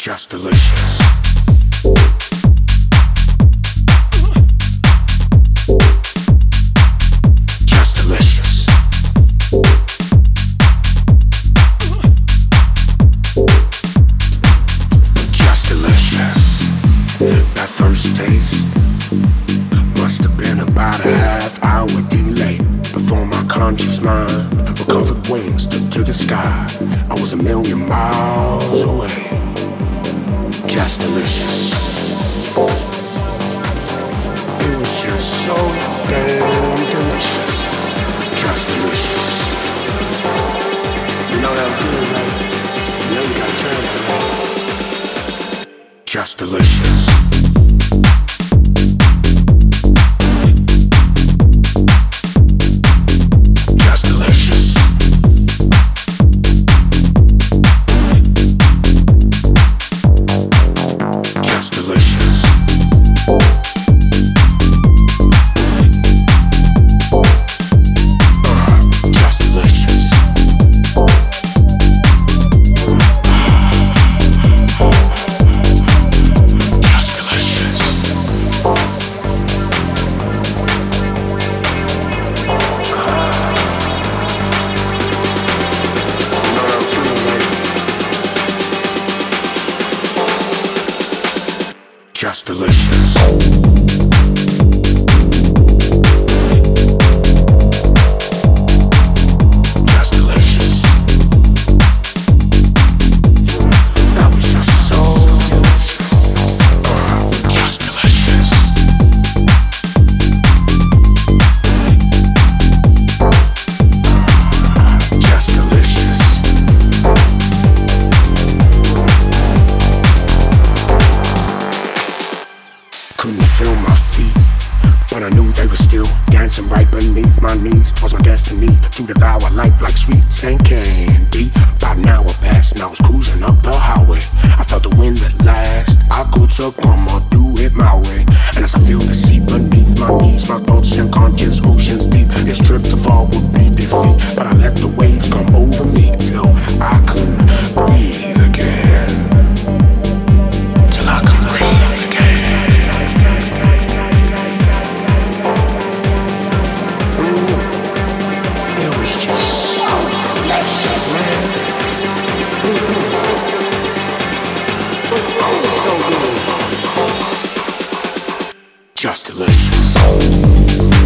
Just delicious. Just delicious. Just delicious. That first taste must have been about a half-hour delay before my conscious mind recovered wings to the sky. I was a million miles away. Just delicious. It was just so damn delicious. Just delicious. You know that was good, right? You know you gotta turn it. Just delicious. Just delicious. Just delicious. That was just so delicious. Just delicious. Just delicious. Couldn't feel my feet, but I knew they were still dancing right beneath my knees. 'Twas my destiny to devour life like sweets and candy. About an hour passed and I was cruising up the highway. I felt the wind at last. I could succumb or do it my way. And as I feel the sea beneath my knees, my thoughts and conscience oceans deep. This trip to fall would be defeat, but I let the waves come over me till I couldn't breathe again. Till I could breathe again. So good. Just delicious.